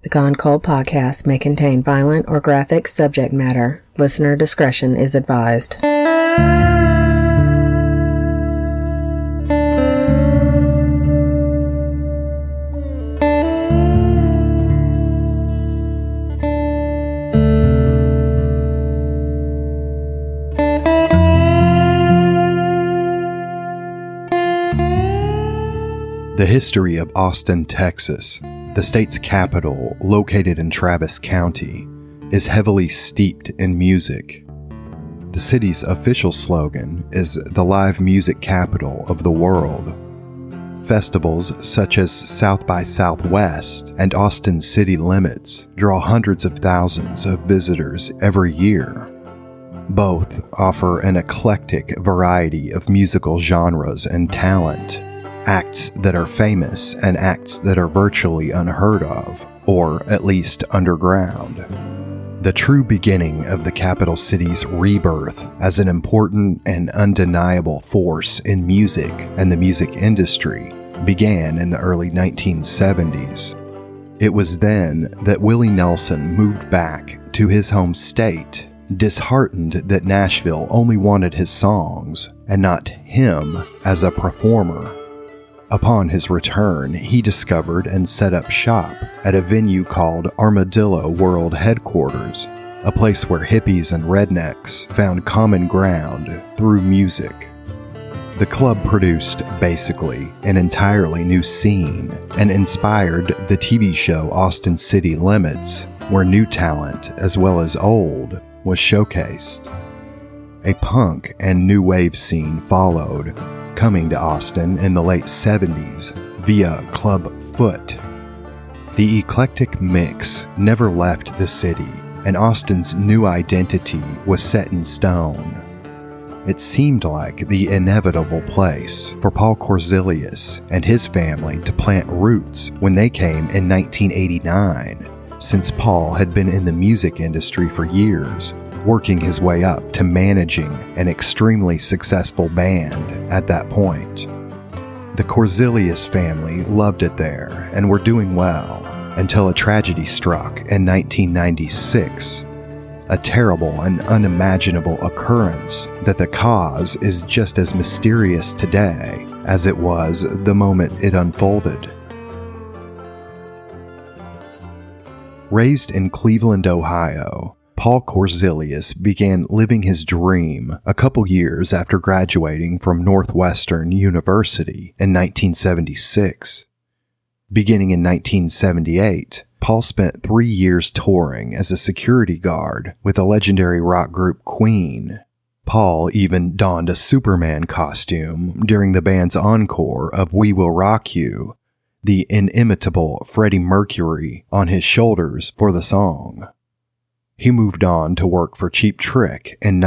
The Gone Cold podcast may contain violent or graphic subject matter. Listener discretion is advised. The history of Austin, Texas, the state's capital located in Travis County, is heavily steeped in music. The city's official slogan is the live music capital of the world. Festivals such as South by Southwest and Austin City Limits draw hundreds of thousands of visitors every year. Both offer an eclectic variety of musical genres and talent. Acts that are famous and acts that are virtually unheard of, or at least underground. The true beginning of the capital city's rebirth as an important and undeniable force in music and the music industry began in the early 1970s. It was then that Willie Nelson moved back to his home state, disheartened that Nashville only wanted his songs and not him as a performer. Upon his return, he discovered and set up shop at a venue called Armadillo World Headquarters, a place where hippies and rednecks found common ground through music. The club produced, basically, an entirely new scene and inspired the TV show Austin City Limits, where new talent, as well as old, was showcased. A punk and new wave scene followed, coming to Austin in the late 70s via Club Foot. The eclectic mix never left the city, and Austin's new identity was set in stone. It seemed like the inevitable place for Paul Korzilius and his family to plant roots when they came in 1989, since Paul had been in the music industry for years, working his way up to managing an extremely successful band at that point. The Korzilius family loved it there and were doing well until a tragedy struck in 1996. A terrible and unimaginable occurrence that the cause is just as mysterious today as it was the moment it unfolded. Raised in Cleveland, Ohio, Paul Korzilius began living his dream a couple years after graduating from Northwestern University in 1976. Beginning in 1978, Paul spent 3 years touring as a security guard with the legendary rock group Queen. Paul even donned a Superman costume during the band's encore of We Will Rock You, the inimitable Freddie Mercury on his shoulders for the song. He moved on to work for Cheap Trick in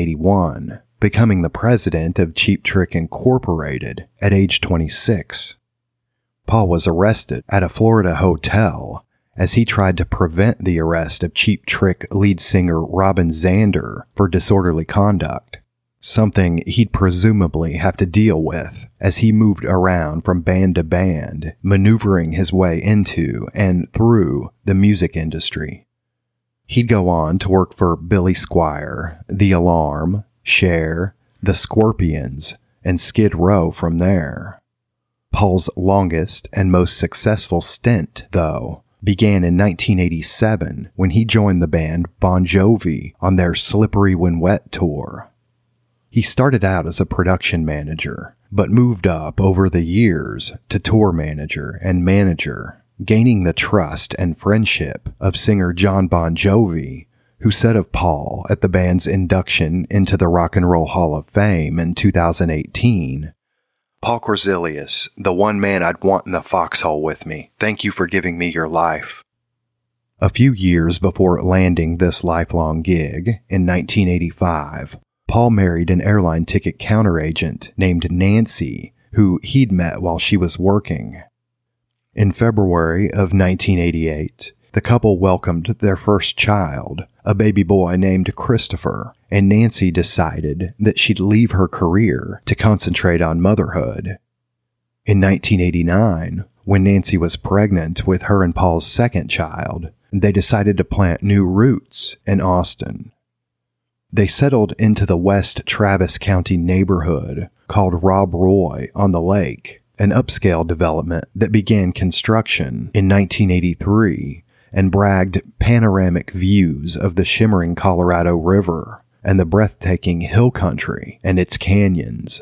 1981, becoming the president of Cheap Trick Incorporated at age 26. Paul was arrested at a Florida hotel as he tried to prevent the arrest of Cheap Trick lead singer Robin Zander for disorderly conduct, something he'd presumably have to deal with as he moved around from band to band, maneuvering his way into and through the music industry. He'd go on to work for Billy Squier, The Alarm, Cher, The Scorpions, and Skid Row from there. Paul's longest and most successful stint, though, began in 1987 when he joined the band Bon Jovi on their Slippery When Wet tour. He started out as a production manager, but moved up over the years to tour manager and manager, gaining the trust and friendship of singer Jon Bon Jovi, who said of Paul at the band's induction into the Rock and Roll Hall of Fame in 2018, "Paul Korzilius, the one man I'd want in the foxhole with me. Thank you for giving me your life." A few years before landing this lifelong gig, in 1985, Paul married an airline ticket counteragent named Nancy, who he'd met while she was working. In February of 1988, the couple welcomed their first child, a baby boy named Christopher, and Nancy decided that she'd leave her career to concentrate on motherhood. In 1989, When Nancy was pregnant with her and Paul's second child, they decided to plant new roots in Austin. They settled into the West Travis County neighborhood called Rob Roy on the Lake, an upscale development that began construction in 1983 and bragged panoramic views of the shimmering Colorado River and the breathtaking hill country and its canyons.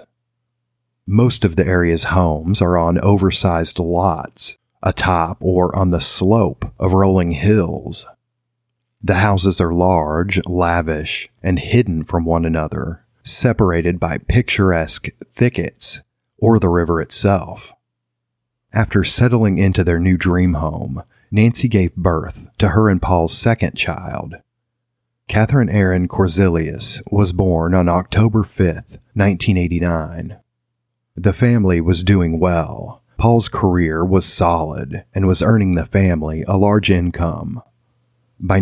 Most of the area's homes are on oversized lots, atop or on the slope of rolling hills. The houses are large, lavish, and hidden from one another, separated by picturesque thickets or the river itself. After settling into their new dream home, Nancy gave birth to her and Paul's second child. Catherine Erin Korzelius was born on October 5th, 1989. The family was doing well. Paul's career was solid and was earning the family a large income. By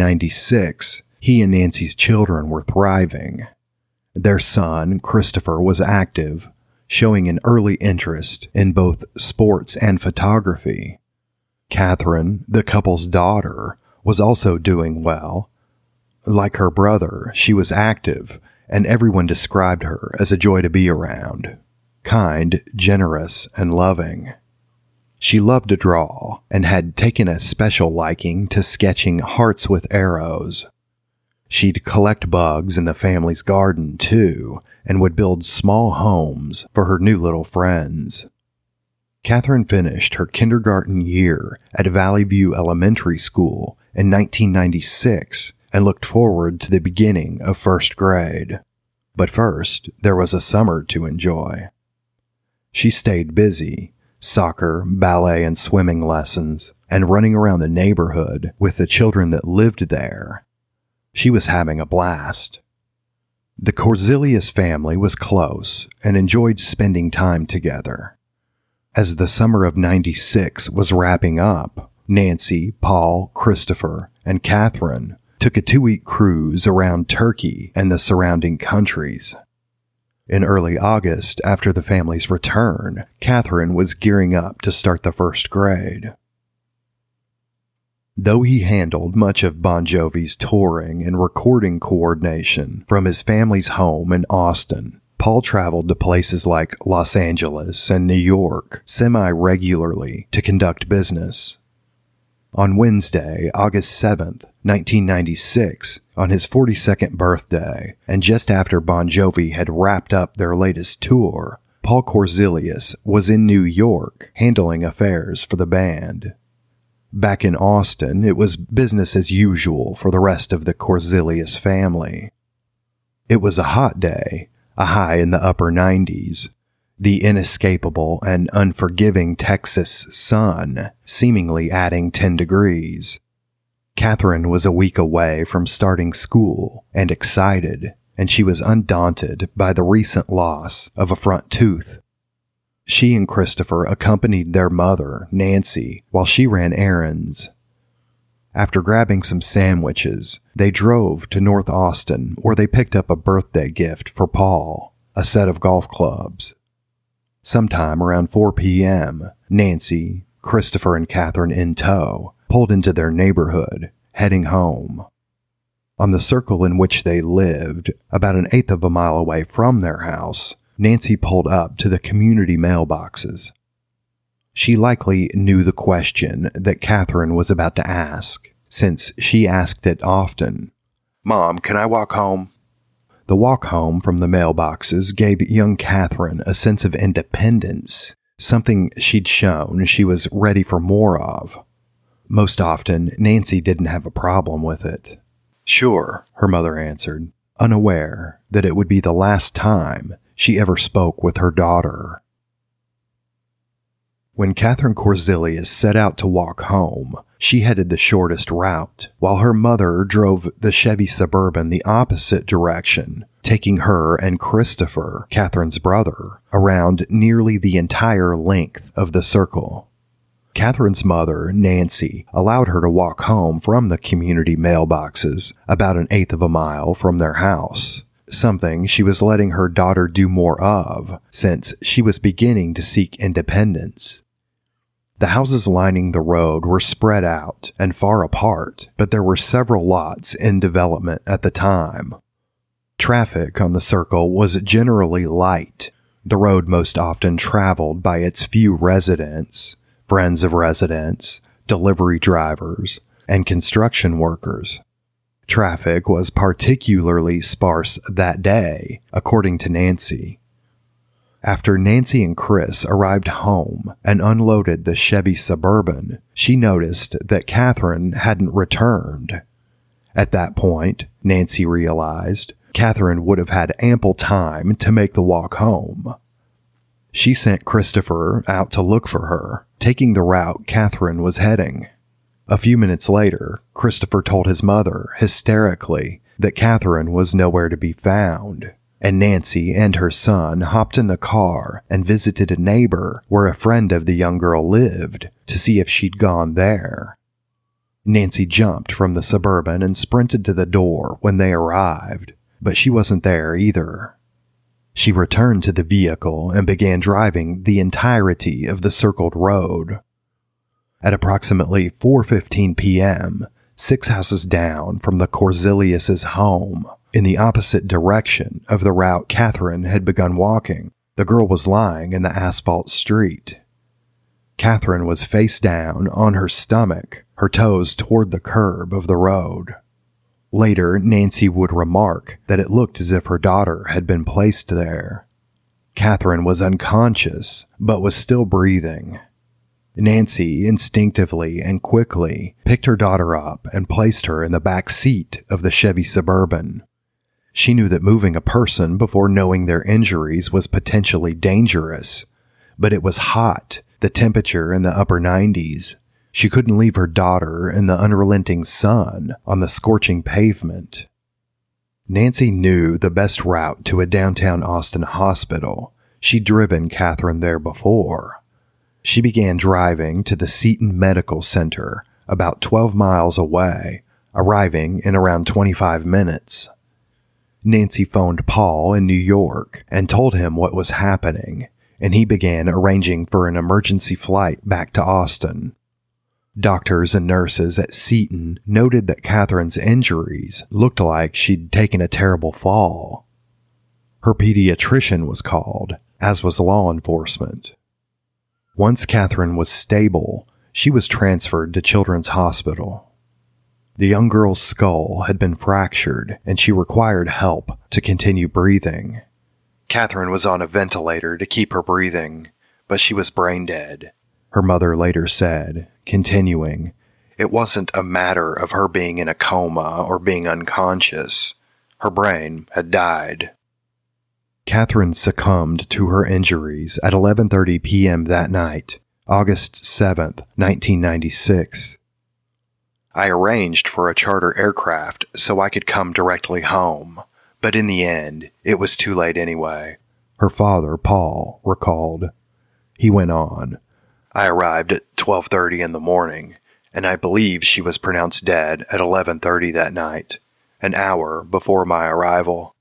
1996, he and Nancy's children were thriving. Their son, Christopher, was active, showing an early interest in both sports and photography. Catherine, the couple's daughter, was also doing well. Like her brother, she was active, and everyone described her as a joy to be around. Kind, generous, and loving. She loved to draw and had taken a special liking to sketching hearts with arrows. She'd collect bugs in the family's garden, too, and would build small homes for her new little friends. Catherine finished her kindergarten year at Valley View Elementary School in 1996 and looked forward to the beginning of first grade. But first, there was a summer to enjoy. She stayed busy, soccer, ballet, and swimming lessons, and running around the neighborhood with the children that lived there. She was having a blast. The Korzelius family was close and enjoyed spending time together. As the summer of '96 was wrapping up, Nancy, Paul, Christopher, and Catherine took a 2-week cruise around Turkey and the surrounding countries. In early August, after the family's return, Catherine was gearing up to start the first grade. Though he handled much of Bon Jovi's touring and recording coordination from his family's home in Austin, Paul traveled to places like Los Angeles and New York semi-regularly to conduct business. On Wednesday, August 7th, 1996, on his 42nd birthday, and just after Bon Jovi had wrapped up their latest tour, Paul Korzelius was in New York handling affairs for the band. Back in Austin, it was business as usual for the rest of the Korzelius family. It was a hot day, a high in the upper 90s. The inescapable and unforgiving Texas sun seemingly adding 10 degrees. Catherine was a week away from starting school and excited, and she was undaunted by the recent loss of a front tooth. She and Christopher accompanied their mother, Nancy, while she ran errands. After grabbing some sandwiches, they drove to North Austin, where they picked up a birthday gift for Paul, a set of golf clubs. Sometime around 4 p.m., Nancy, Christopher, and Catherine in tow pulled into their neighborhood, heading home. On the circle in which they lived, about 1/8 of a mile away from their house, Nancy pulled up to the community mailboxes. She likely knew the question that Catherine was about to ask, since she asked it often. "Mom, can I walk home?" The walk home from the mailboxes gave young Catherine a sense of independence, something she'd shown she was ready for more of. Most often, Nancy didn't have a problem with it. "Sure," her mother answered, unaware that it would be the last time she ever spoke with her daughter. When Catherine Korzelius set out to walk home, she headed the shortest route, while her mother drove the Chevy Suburban the opposite direction, taking her and Christopher, Catherine's brother, around nearly the entire length of the circle. Catherine's mother, Nancy, allowed her to walk home from the community mailboxes about 1/8 of a mile from their house, something she was letting her daughter do more of since she was beginning to seek independence. The houses lining the road were spread out and far apart, but there were several lots in development at the time. Traffic on the circle was generally light, the road most often traveled by its few residents, friends of residents, delivery drivers, and construction workers. Traffic was particularly sparse that day, according to Nancy. After Nancy and Chris arrived home and unloaded the Chevy Suburban, she noticed that Catherine hadn't returned. At that point, Nancy realized, Catherine would have had ample time to make the walk home. She sent Christopher out to look for her, taking the route Catherine was heading. A few minutes later, Christopher told his mother, hysterically, that Catherine was nowhere to be found, and Nancy and her son hopped in the car and visited a neighbor where a friend of the young girl lived to see if she'd gone there. Nancy jumped from the Suburban and sprinted to the door when they arrived, but she wasn't there either. She returned to the vehicle and began driving the entirety of the circled road. At approximately 4:15 p.m., 6 houses down from the Korzilius' home, in the opposite direction of the route Catherine had begun walking, the girl was lying in the asphalt street. Catherine was face down on her stomach, her toes toward the curb of the road. Later, Nancy would remark that it looked as if her daughter had been placed there. Catherine was unconscious, but was still breathing. Nancy instinctively and quickly picked her daughter up and placed her in the back seat of the Chevy Suburban. She knew that moving a person before knowing their injuries was potentially dangerous, but it was hot, the temperature in the upper 90s. She couldn't leave her daughter in the unrelenting sun on the scorching pavement. Nancy knew the best route to a downtown Austin hospital. She'd driven Catherine there before. She began driving to the Seton Medical Center, about 12 miles away, arriving in around 25 minutes. Nancy phoned Paul in New York and told him what was happening, and he began arranging for an emergency flight back to Austin. Doctors and nurses at Seton noted that Catherine's injuries looked like she'd taken a terrible fall. Her pediatrician was called, as was law enforcement. Once Catherine was stable, she was transferred to Children's Hospital. The young girl's skull had been fractured, and she required help to continue breathing. Catherine was on a ventilator to keep her breathing, but she was brain dead, her mother later said, continuing, "It wasn't a matter of her being in a coma or being unconscious. Her brain had died." Catherine succumbed to her injuries at 11:30 p.m. that night, August 7th, 1996. "I arranged for a charter aircraft so I could come directly home, but in the end, it was too late anyway," her father, Paul, recalled. He went on, "I arrived at 12:30 in the morning, and I believe she was pronounced dead at 11:30 that night, an hour before my arrival."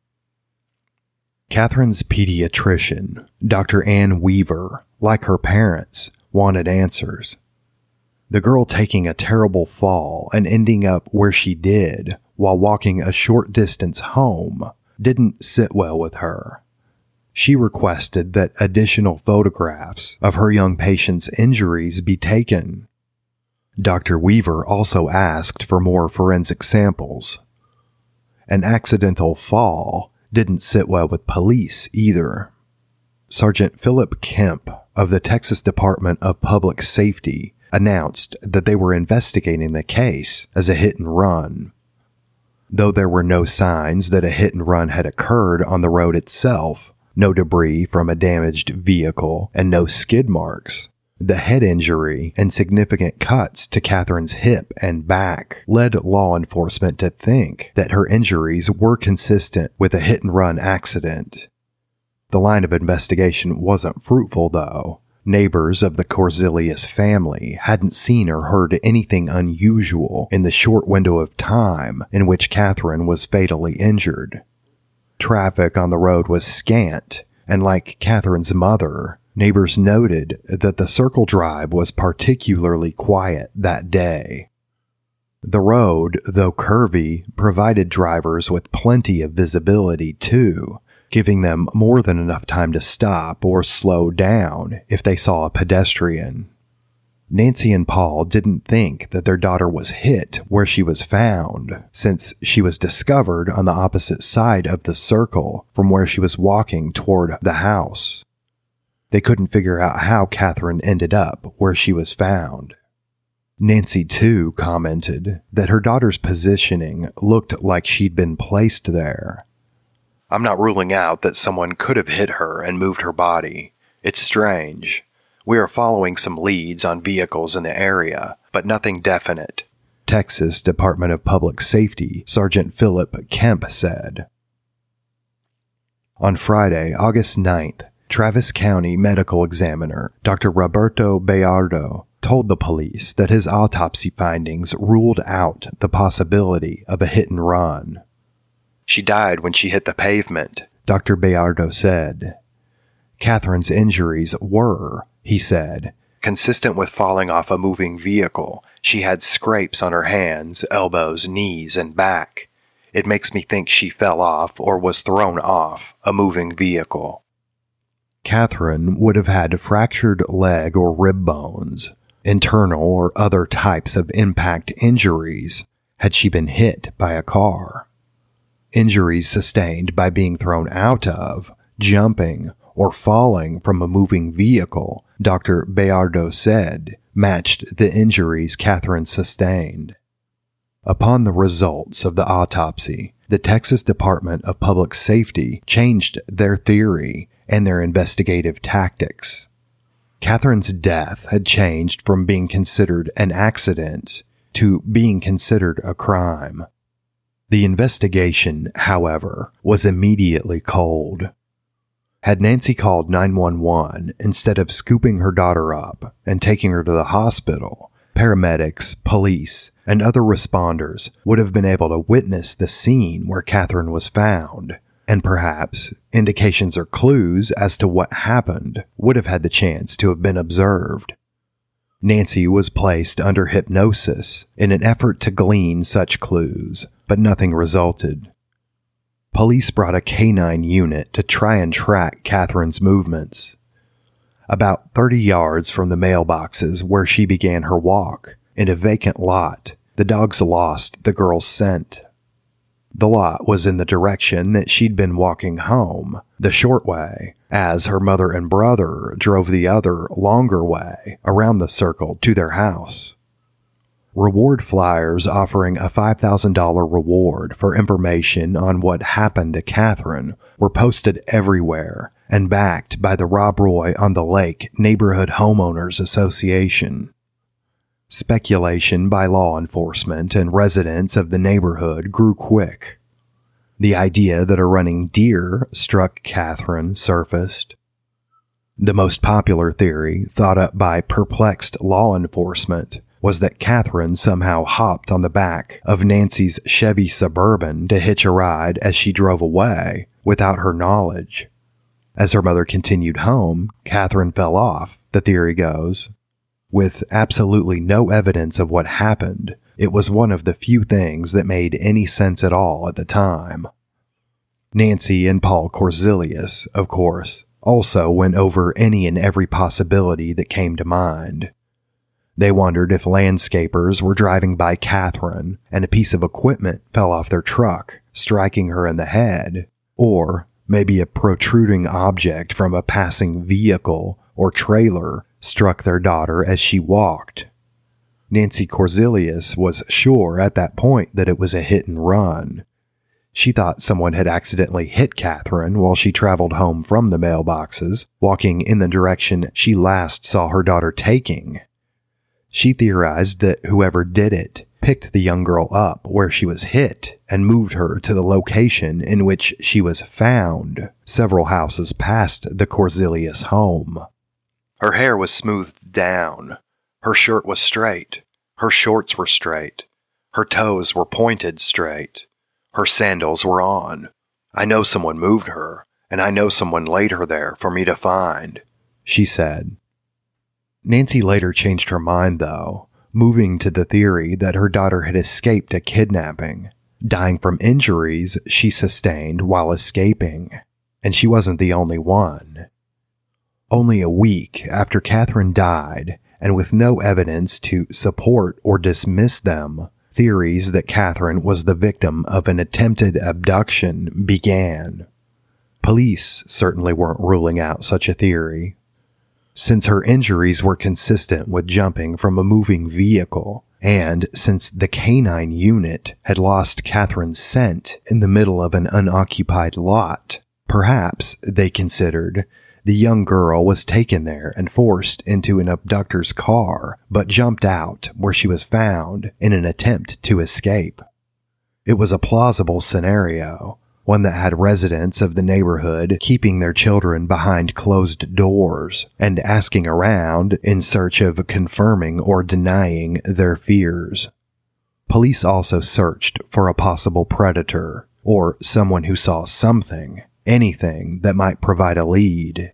Catherine's pediatrician, Dr. Ann Weaver, like her parents, wanted answers. The girl taking a terrible fall and ending up where she did while walking a short distance home didn't sit well with her. She requested that additional photographs of her young patient's injuries be taken. Dr. Weaver also asked for more forensic samples. An accidental fall didn't sit well with police either. Sergeant Philip Kemp of the Texas Department of Public Safety announced that they were investigating the case as a hit and run. Though there were no signs that a hit and run had occurred on the road itself, no debris from a damaged vehicle, and no skid marks, the head injury and significant cuts to Catherine's hip and back led law enforcement to think that her injuries were consistent with a hit-and-run accident. The line of investigation wasn't fruitful, though. Neighbors of the Korzilius family hadn't seen or heard anything unusual in the short window of time in which Catherine was fatally injured. Traffic on the road was scant, and like Catherine's mother, Neighbors noted that the Circle Drive was particularly quiet that day. The road, though curvy, provided drivers with plenty of visibility too, giving them more than enough time to stop or slow down if they saw a pedestrian. Nancy and Paul didn't think that their daughter was hit where she was found, since she was discovered on the opposite side of the circle from where she was walking toward the house. They couldn't figure out how Catherine ended up where she was found. Nancy, too, commented that her daughter's positioning looked like she'd been placed there. "I'm not ruling out that someone could have hit her and moved her body. It's strange. We are following some leads on vehicles in the area, but nothing definite," Texas Department of Public Safety Sergeant Philip Kemp said. On Friday, August 9th, Travis County Medical Examiner Dr. Roberto Bayardo told the police that his autopsy findings ruled out the possibility of a hit and run. "She died when she hit the pavement," Dr. Bayardo said. Catherine's injuries were, he said, consistent with falling off a moving vehicle. She had scrapes on her hands, elbows, knees, and back. It makes me think she fell off or was thrown off a moving vehicle. Catherine would have had fractured leg or rib bones, internal or other types of impact injuries, had she been hit by a car. Injuries sustained by being thrown out of, jumping, or falling from a moving vehicle, Dr. Bayardo said, matched the injuries Catherine sustained. Upon the results of the autopsy, the Texas Department of Public Safety changed their theory and their investigative tactics. Catherine's death had changed from being considered an accident to being considered a crime. The investigation, however, was immediately cold. Had Nancy called 911 instead of scooping her daughter up and taking her to the hospital, paramedics, police, and other responders would have been able to witness the scene where Catherine was found, and perhaps indications or clues as to what happened would have had the chance to have been observed. Nancy was placed under hypnosis in an effort to glean such clues, but nothing resulted. Police brought a canine unit to try and track Catherine's movements. About 30 yards from the mailboxes where she began her walk, in a vacant lot, the dogs lost the girl's scent. The lot was in the direction that she'd been walking home, the short way, as her mother and brother drove the other, longer way around the circle to their house. Reward flyers offering a $5,000 reward for information on what happened to Catherine were posted everywhere and backed by the Rob Roy on the Lake Neighborhood Homeowners Association. Speculation by law enforcement and residents of the neighborhood grew quick. The idea that a running deer struck Catherine surfaced. The most popular theory, thought up by perplexed law enforcement, was that Catherine somehow hopped on the back of Nancy's Chevy Suburban to hitch a ride as she drove away without her knowledge. As her mother continued home, Catherine fell off, the theory goes. With absolutely no evidence of what happened, it was one of the few things that made any sense at all at the time. Nancy and Paul Korzelius, of course, also went over any and every possibility that came to mind. They wondered if landscapers were driving by Catherine and a piece of equipment fell off their truck, striking her in the head, or maybe a protruding object from a passing vehicle or trailer struck their daughter as she walked. Nancy Korzelius was sure at that point that it was a hit and run. She thought someone had accidentally hit Catherine while she traveled home from the mailboxes, walking in the direction she last saw her daughter taking. She theorized that whoever did it picked the young girl up where she was hit and moved her to the location in which she was found, several houses past the Korzelius home. Her hair was smoothed down. Her shirt was straight. Her shorts were straight. Her toes were pointed straight. Her sandals were on. I know someone moved her, and I know someone laid her there for me to find. she said. Nancy later changed her mind, though, moving to the theory that her daughter had escaped a kidnapping, dying from injuries she sustained while escaping, and she wasn't the only one. Only a week after Catherine died, and with no evidence to support or dismiss them, theories that Catherine was the victim of an attempted abduction began. Police certainly weren't ruling out such a theory. Since her injuries were consistent with jumping from a moving vehicle, and since the canine unit had lost Catherine's scent in the middle of an unoccupied lot, perhaps, they considered, the young girl was taken there and forced into an abductor's car, but jumped out where she was found in an attempt to escape. It was a plausible scenario, one that had residents of the neighborhood keeping their children behind closed doors and asking around in search of confirming or denying their fears. Police also searched for a possible predator, or someone who saw something, anything that might provide a lead.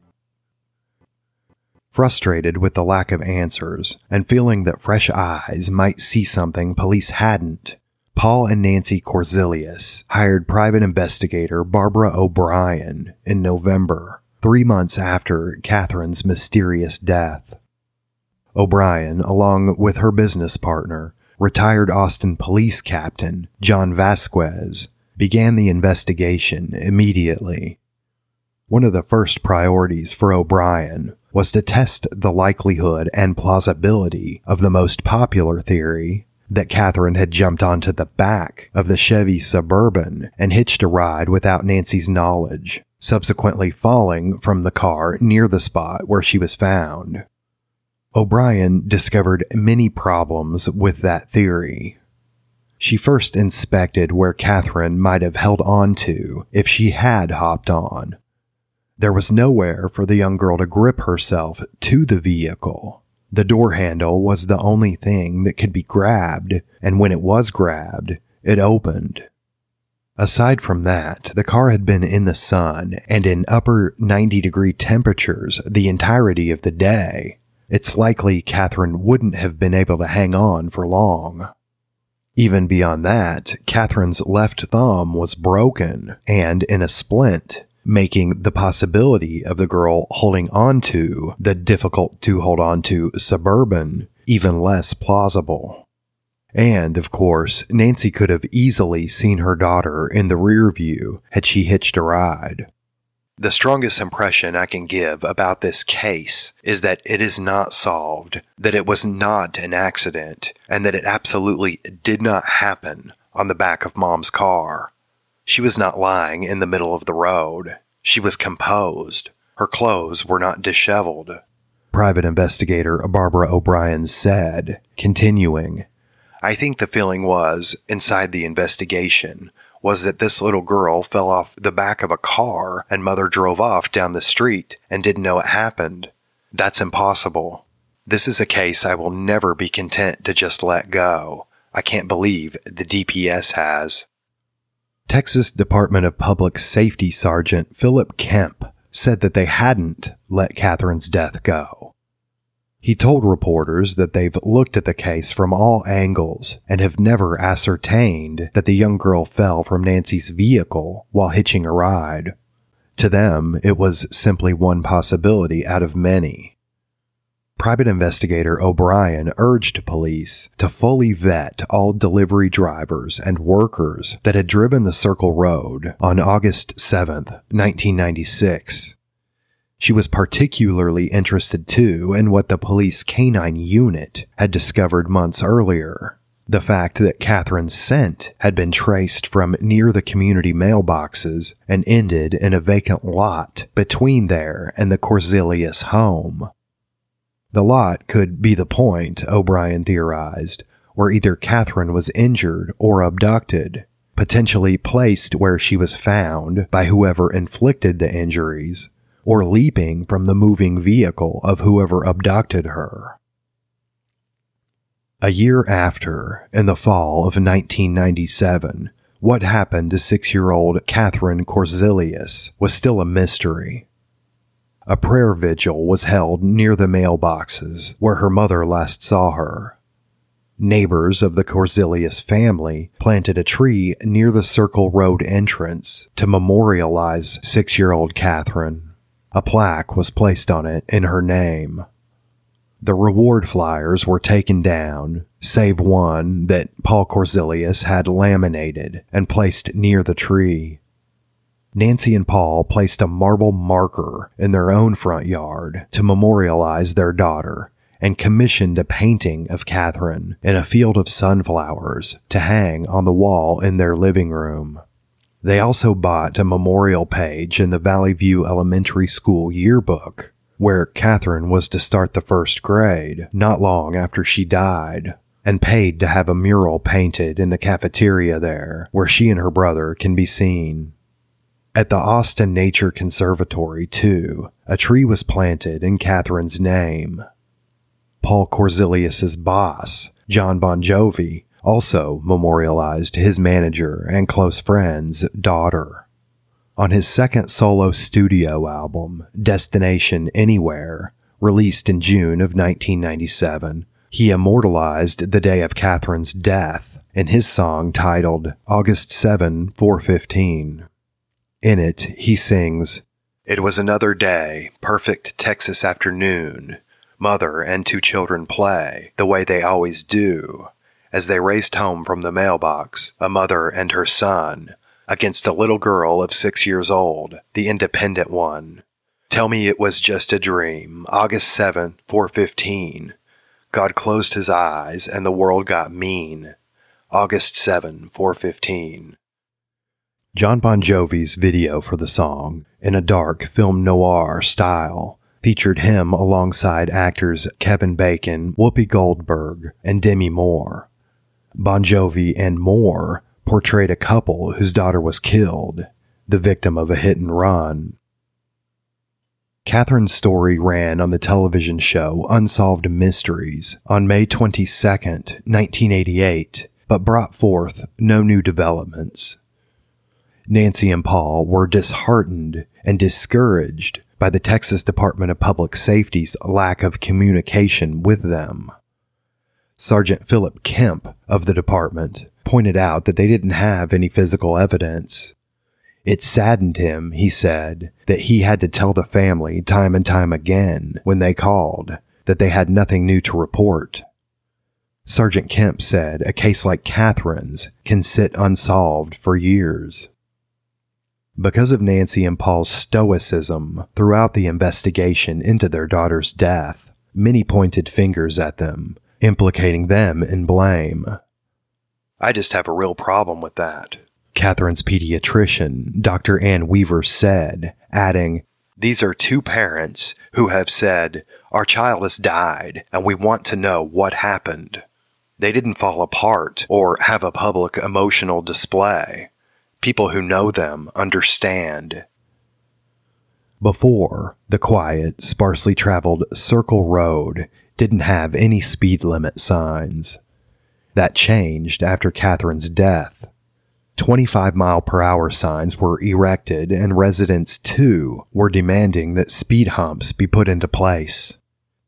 Frustrated with the lack of answers, and feeling that fresh eyes might see something police hadn't, Paul and Nancy Korzelius hired private investigator Barbara O'Brien in November, 3 months after Catherine's mysterious death. O'Brien, along with her business partner, retired Austin Police Captain John Vasquez, began the investigation immediately. One of the first priorities for O'Brien was to test the likelihood and plausibility of the most popular theory that Catherine had jumped onto the back of the Chevy Suburban and hitched a ride without Nancy's knowledge, subsequently falling from the car near the spot where she was found. O'Brien discovered many problems with that theory. She first inspected where Catherine might have held on to if she had hopped on. There was nowhere for the young girl to grip herself to the vehicle. The door handle was the only thing that could be grabbed, and when it was grabbed, it opened. Aside from that, the car had been in the sun and in upper 90-degree temperatures the entirety of the day. It's likely Catherine wouldn't have been able to hang on for long. Even beyond that, Catherine's left thumb was broken and in a splint, making the possibility of the girl holding onto the difficult-to-hold-on-to Suburban even less plausible. And, of course, Nancy could have easily seen her daughter in the rear view had she hitched a ride. The strongest impression I can give about this case is that it is not solved, that it was not an accident, and that it absolutely did not happen on the back of Mom's car. She was not lying in the middle of the road. She was composed. Her clothes were not disheveled. Private investigator Barbara O'Brien said, continuing, "I think the feeling was, inside the investigation, was that this little girl fell off the back of a car and Mother drove off down the street and didn't know it happened. That's impossible. This is a case I will never be content to just let go. I can't believe the DPS has." Texas Department of Public Safety Sergeant Philip Kemp said that they hadn't let Catherine's death go. He told reporters that they've looked at the case from all angles and have never ascertained that the young girl fell from Nancy's vehicle while hitching a ride. To them, it was simply one possibility out of many. Private investigator O'Brien urged police to fully vet all delivery drivers and workers that had driven the Circle Road on August 7th, 1996. She was particularly interested, too, in what the police canine unit had discovered months earlier. The fact that Catherine's scent had been traced from near the community mailboxes and ended in a vacant lot between there and the Korzelius home. The lot could be the point, O'Brien theorized, where either Catherine was injured or abducted, potentially placed where she was found by whoever inflicted the injuries, or leaping from the moving vehicle of whoever abducted her. A year after, in the fall of 1997, what happened to 6-year-old Catherine Korzelius was still a mystery. a prayer vigil was held near the mailboxes where her mother last saw her. Neighbors of the Korzelius family planted a tree near the Circle Road entrance to memorialize 6-year-old Catherine. A plaque was placed on it in her name. The reward flyers were taken down, save one that Paul Korzelius had laminated and placed near the tree. Nancy and Paul placed a marble marker in their own front yard to memorialize their daughter and commissioned a painting of Catherine in a field of sunflowers to hang on the wall in their living room. They also bought a memorial page in the Valley View Elementary School yearbook, where Catherine was to start the first grade not long after she died, and paid to have a mural painted in the cafeteria there, where she and her brother can be seen. At the Austin Nature Conservatory, too, a tree was planted in Catherine's name. Paul Korzelius's boss, John Bon Jovi, also memorialized his manager and close friend's daughter. On his second solo studio album, Destination Anywhere, released in June of 1997, he immortalized the day of Catherine's death in his song titled August 7, 415. In it, he sings, "It was another day, perfect Texas afternoon. Mother and 2 children play, the way they always do, as they raced home from the mailbox, a mother and her son, against a little girl of 6 years old, the independent one. Tell me it was just a dream, August 7th, 415. God closed his eyes and the world got mean. August 7, 415. John Bon Jovi's video for the song, in a dark film noir style, featured him alongside actors Kevin Bacon, Whoopi Goldberg, and Demi Moore. Bon Jovi and Moore portrayed a couple whose daughter was killed, the victim of a hit and run. Catherine's story ran on the television show Unsolved Mysteries on May 22, 1988, but brought forth no new developments. Nancy and Paul were disheartened and discouraged by the Texas Department of Public Safety's lack of communication with them. Sergeant Philip Kemp of the department pointed out that they didn't have any physical evidence. It saddened him, he said, that he had to tell the family time and time again when they called that they had nothing new to report. Sergeant Kemp said a case like Catherine's can sit unsolved for years. Because of Nancy and Paul's stoicism throughout the investigation into their daughter's death, many pointed fingers at them, implicating them in blame. "I just have a real problem with that," Catherine's pediatrician, Dr. Ann Weaver, said, adding, "These are 2 parents who have said, 'Our child has died, and we want to know what happened.' They didn't fall apart or have a public emotional display. People who know them understand." Before, the quiet, sparsely traveled Circle Road didn't have any speed limit signs. That changed after Catherine's death. 25-mile-per-hour signs were erected, and residents, too, were demanding that speed humps be put into place.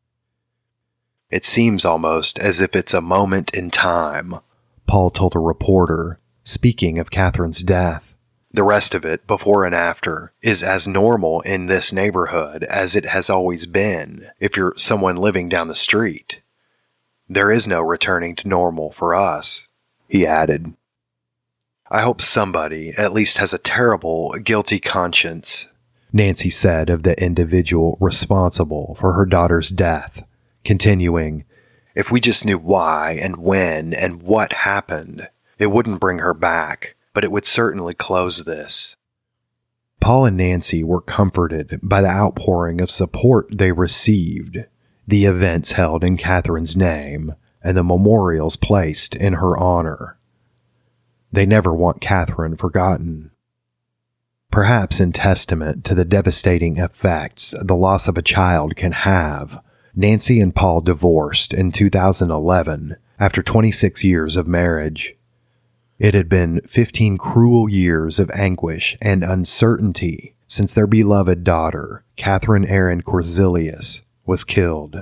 "It seems almost as if it's a moment in time," Paul told a reporter, speaking of Catherine's death. "The rest of it, before and after, is as normal in this neighborhood as it has always been if you're someone living down the street. There is no returning to normal for us," he added. "I hope somebody at least has a terrible, guilty conscience," Nancy said of the individual responsible for her daughter's death, continuing, "If we just knew why and when and what happened, it wouldn't bring her back, but it would certainly close this." Paul and Nancy were comforted by the outpouring of support they received, the events held in Catherine's name, and the memorials placed in her honor. They never want Catherine forgotten. Perhaps in testament to the devastating effects the loss of a child can have, Nancy and Paul divorced in 2011 after 26 years of marriage. It had been 15 cruel years of anguish and uncertainty since their beloved daughter, Catherine Erin Korzelius, was killed.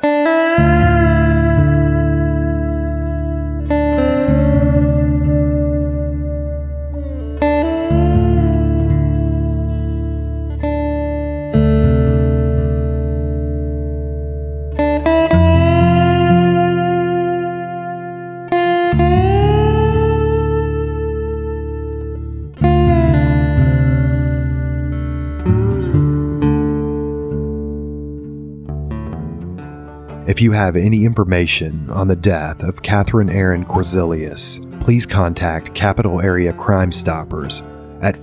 If you have any information on the death of Catherine Erin Korzelius, please contact Capital Area Crime Stoppers at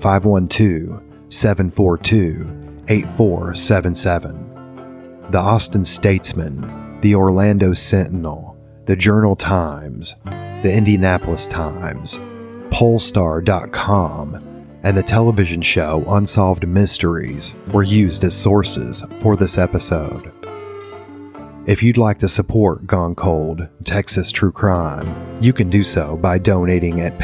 512-742-8477. The Austin Statesman, the Orlando Sentinel, the Journal Times, the Indianapolis Times, Polestar.com, and the television show Unsolved Mysteries were used as sources for this episode. If you'd like to support Gone Cold, Texas True Crime, you can do so by donating at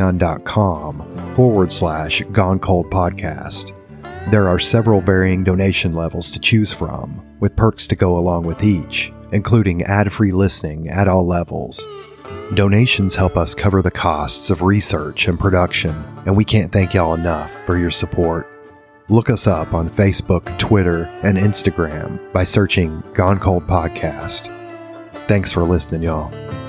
patreon.com/Gone Cold Podcast. There are several varying donation levels to choose from, with perks to go along with each, including ad-free listening at all levels. Donations help us cover the costs of research and production, and we can't thank y'all enough for your support. Look us up on Facebook, Twitter, and Instagram by searching Gone Cold Podcast. Thanks for listening, y'all.